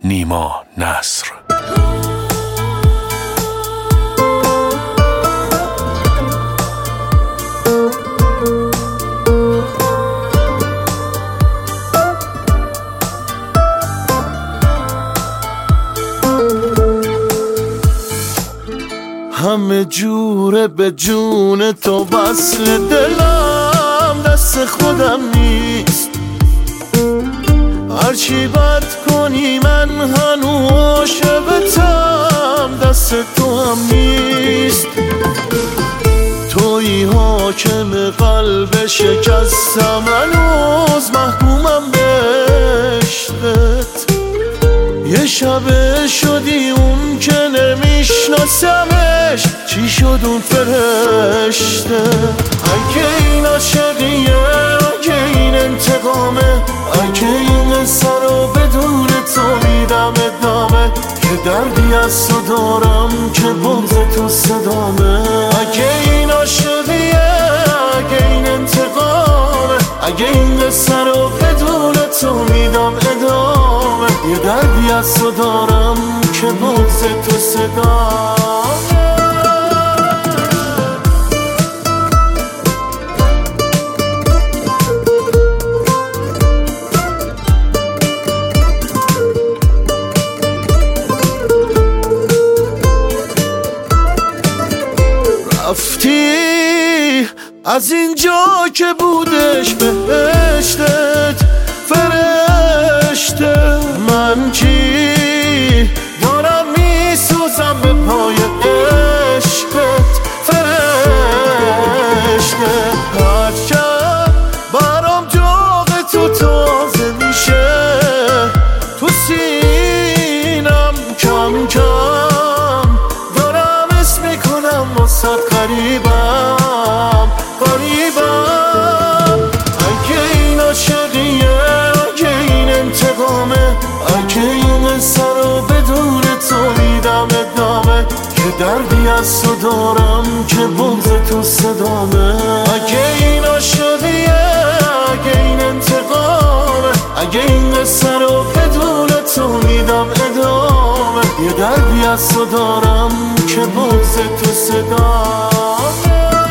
نیما نصر. همه جوره به جون تو وصل دلم دست خودم نیست، هرچی بد کنی من هنو عاشقتم دست تو هم نیست. تویی حاکم قلب شکستم، هنوز محکومم به عشقت. یه شبه شدی اون که نمیشناسمش، چی شد اون فرشته؟ اگه این عاشقیه، اگه این انتقامه، اگه این سر رو بدون تو میدم ادامه، که دردی از تو دارم که بغض تو صدامه. اگه این عاشقیه، اگه این انتقامه، اگه این سر رو بدون تو میدم ادامه، یه دردی از تو دارم که بغض تو صدامه. رفتی از اینجا که بودش بهشتت فرشته، من چی دارم میسوزم به پای عشقت فرشته. هر شب برام جاغ تو تازه میشه، تو سینم کم کم دارم اسم میکنم واسه قریبم قریبم. اگه این عاشقیه، اگه این انتقامه، اگه این سر رو بدون تو میدم ادامه، که دردی از تو دارم که بغض تو صدامه. اگه این عاشقیه، اگه این انتقامه، اگه این سر رو بدون تو میدم ادامه، یه دردی از تو دارم که بغض تو صدامه.